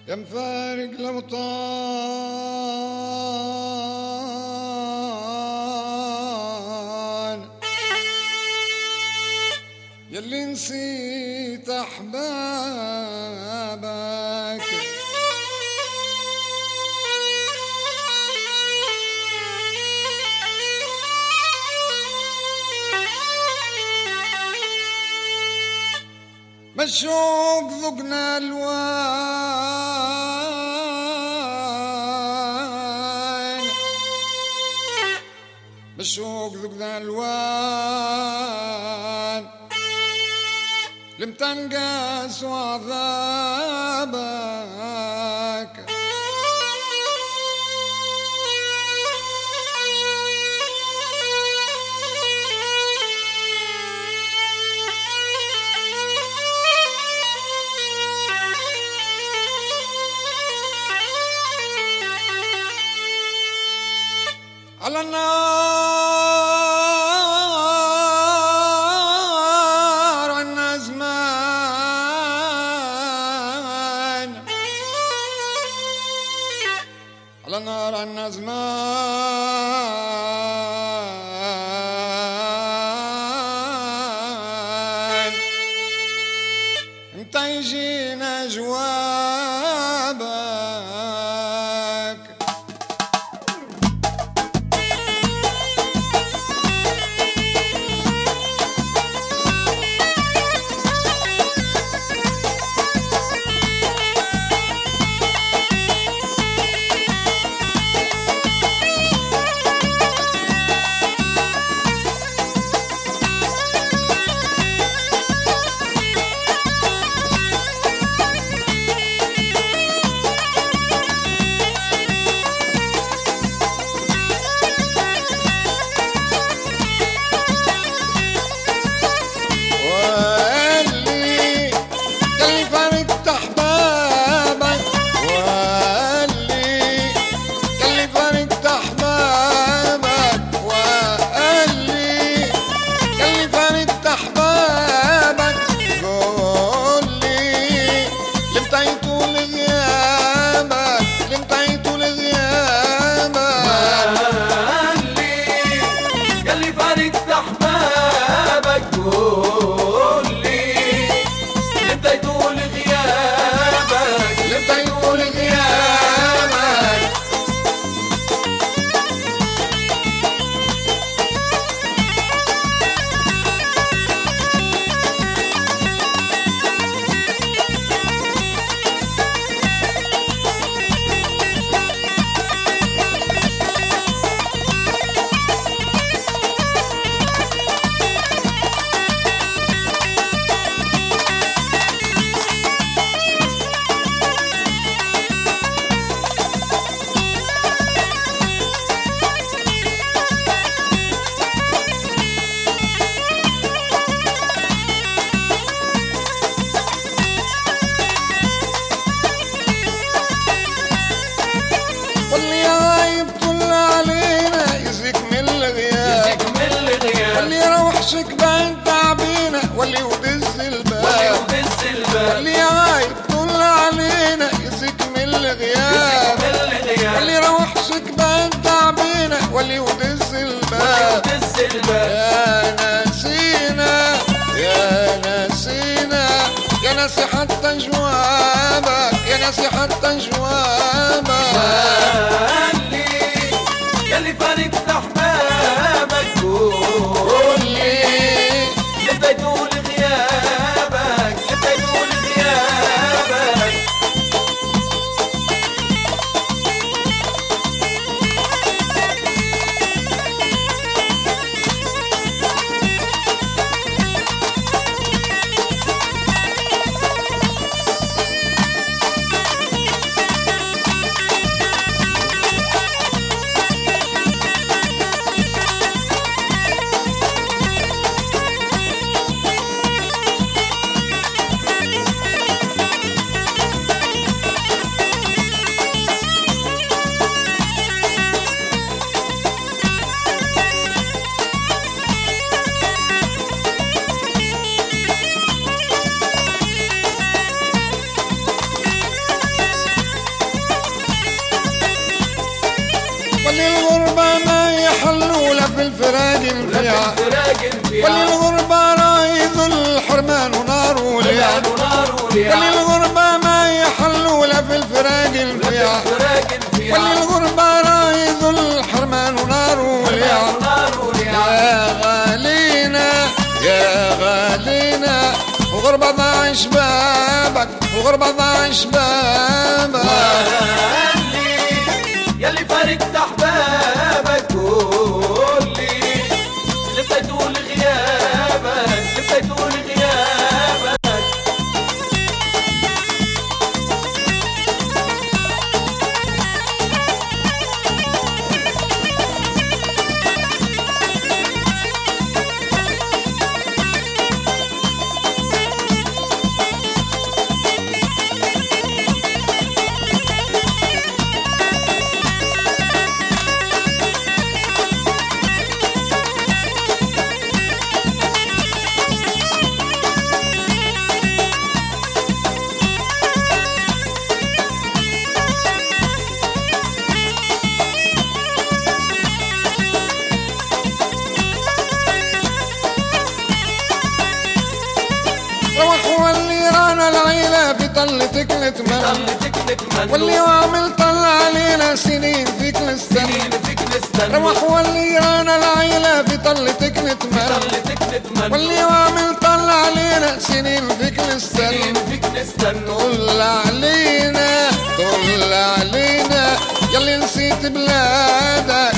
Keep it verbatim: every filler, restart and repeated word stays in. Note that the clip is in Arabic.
يا مفارق الأوطان يلي نسيت أحبابك بالشوق ذقنا الوان بالشوق ذقنا الوان لم تنقاس وعذابك على النار عنا زمان على النار عنا زمان امتى يجينا جوابك وحشك بين تعبينا واللي ودز الباب واللي غايب طول علينا يستكمل الغياب واللي روحشك بين تعبينا واللي ودز الباب يا ناسينا يا ناسينا يا ناسي حتى جوابك يا ناسي حتى جوابك يلي فارقت احبابك قول لي ليه يطول غيابك ليه يطول غيابك الفراق فيها واللي الغربة رايد الحرمان ونار وليها واللي الغربة ما يحل ولا في الفراق فيها واللي الغربة رايد الحرمان ونار وليها يا غالينا يا غالينا وغربة ضاع شبابك وغربة ضاع شبابك يلي فارقت احبابك قولي اللي فاتوا لغيابك اللي فاتوا لغيابك روح واللي رانا العيلة في طل تكلت من واللي وعمل طل علينا سنين في كلستن روح واللي رانا العيلة في طل تكلت من واللي وعمل طل علينا سنين في كلستن طل علينا طل علينا يلي نسيت بلادك